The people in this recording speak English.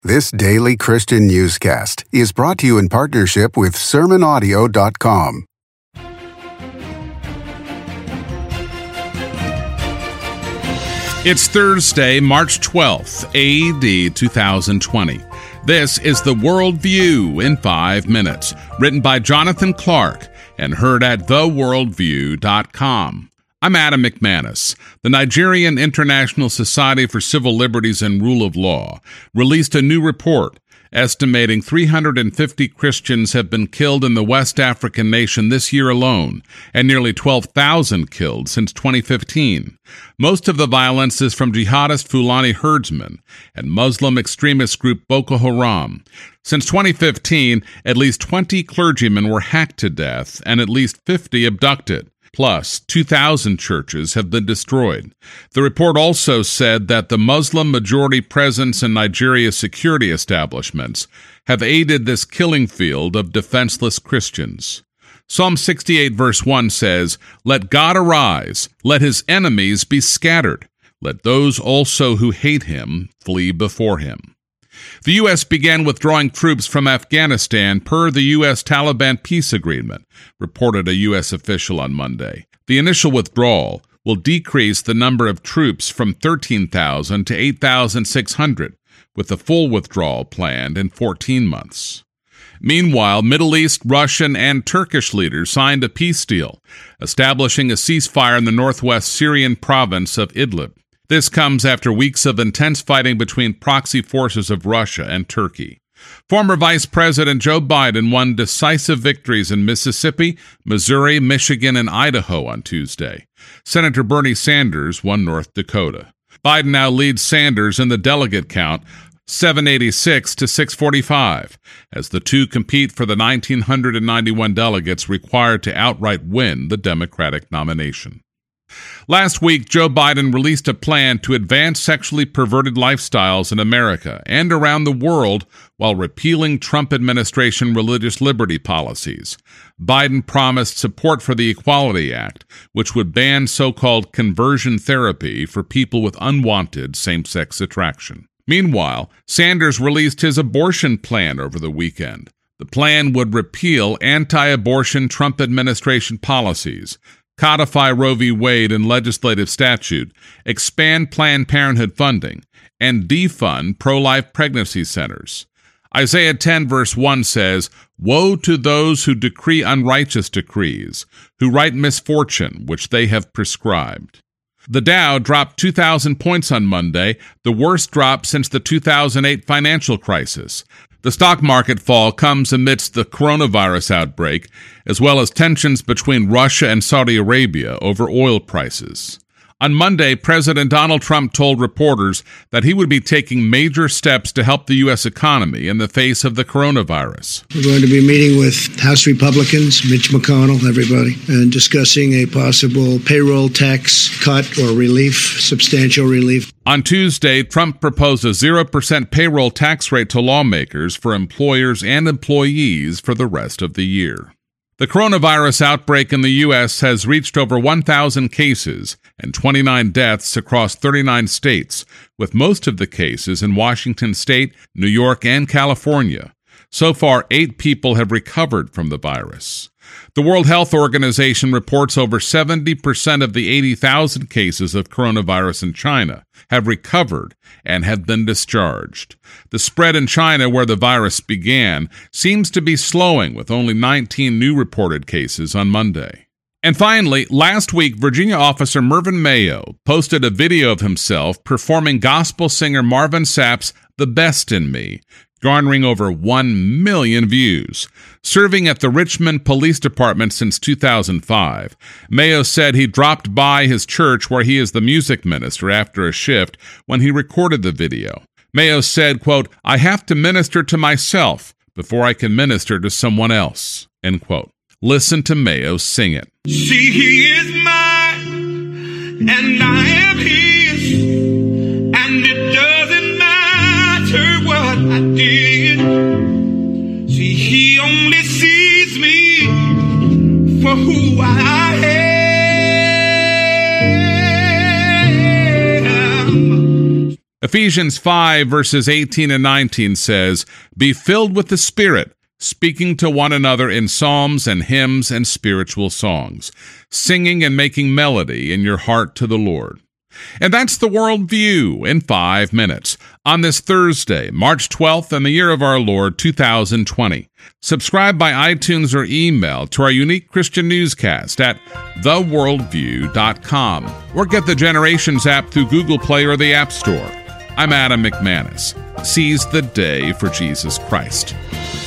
This daily Christian newscast is brought to you in partnership with SermonAudio.com. It's Thursday, March 12th, A.D. 2020. This is The Worldview in 5 minutes, written by Jonathan Clark and heard at theworldview.com. I'm Adam McManus. The Nigerian International Society for Civil Liberties and Rule of Law released a new report estimating 350 Christians have been killed in the West African nation this year alone, and nearly 12,000 killed since 2015. Most of the violence is from jihadist Fulani herdsmen and Muslim extremist group Boko Haram. Since 2015, at least 20 clergymen were hacked to death and at least 50 abducted. Plus, 2,000 churches have been destroyed. The report also said that the Muslim-majority presence in Nigeria's security establishments have aided this killing field of defenseless Christians. Psalm 68 verse 1 says, "Let God arise, let his enemies be scattered. Let those also who hate him flee before him." The U.S. began withdrawing troops from Afghanistan per the U.S. Taliban peace agreement, reported a U.S. official on Monday. The initial withdrawal will decrease the number of troops from 13,000 to 8,600, with the full withdrawal planned in 14 months. Meanwhile, Middle East, Russian, and Turkish leaders signed a peace deal, establishing a ceasefire in the northwest Syrian province of Idlib. This comes after weeks of intense fighting between proxy forces of Russia and Turkey. Former Vice President Joe Biden won decisive victories in Mississippi, Missouri, Michigan, and Idaho on Tuesday. Senator Bernie Sanders won North Dakota. Biden now leads Sanders in the delegate count, 786 to 645, as the two compete for the 1,991 delegates required to outright win the Democratic nomination. Last week, Joe Biden released a plan to advance sexually perverted lifestyles in America and around the world while repealing Trump administration religious liberty policies. Biden promised support for the Equality Act, which would ban so-called conversion therapy for people with unwanted same-sex attraction. Meanwhile, Sanders released his abortion plan over the weekend. The plan would repeal anti-abortion Trump administration policies, codify Roe v. Wade in legislative statute, expand Planned Parenthood funding, and defund pro-life pregnancy centers. Isaiah 10 verse 1 says, "Woe to those who decree unrighteous decrees, who write misfortune which they have prescribed." The Dow dropped 2,000 points on Monday, the worst drop since the 2008 financial crisis. The stock market fall comes amidst the coronavirus outbreak, as well as tensions between Russia and Saudi Arabia over oil prices. On Monday, President Donald Trump told reporters that he would be taking major steps to help the U.S. economy in the face of the coronavirus. We're going to be meeting with House Republicans, Mitch McConnell, everybody, and discussing a possible payroll tax cut or relief, substantial relief. On Tuesday, Trump proposed a 0% payroll tax rate to lawmakers for employers and employees for the rest of the year. The coronavirus outbreak in the U.S. has reached over 1,000 cases and 29 deaths across 39 states, with most of the cases in Washington State, New York, and California. So far, 8 people have recovered from the virus. The World Health Organization reports over 70% of the 80,000 cases of coronavirus in China have recovered and have been discharged. The spread in China, where the virus began, seems to be slowing, with only 19 new reported cases on Monday. And finally, last week, Virginia officer Mervyn Mayo posted a video of himself performing gospel singer Marvin Sapp's "The Best in Me," garnering over 1 million views. Serving at the Richmond Police Department since 2005, Mayo said he dropped by his church where he is the music minister after a shift when he recorded the video. Mayo said, quote, "I have to minister to myself before I can minister to someone else," end quote. Listen to Mayo sing it. See, he is mine, and I am his, and it doesn't matter what I did. See, he only sees me for who I am. Ephesians 5 verses 18 and 19 says, "Be filled with the Spirit, speaking to one another in psalms and hymns and spiritual songs, singing and making melody in your heart to the Lord." And that's the World View in 5 minutes on this Thursday, March 12th, in the year of our Lord, 2020. Subscribe by iTunes or email to our unique Christian newscast at theworldview.com, or get the Generations app through Google Play or the App Store. I'm Adam McManus. Seize the day for Jesus Christ.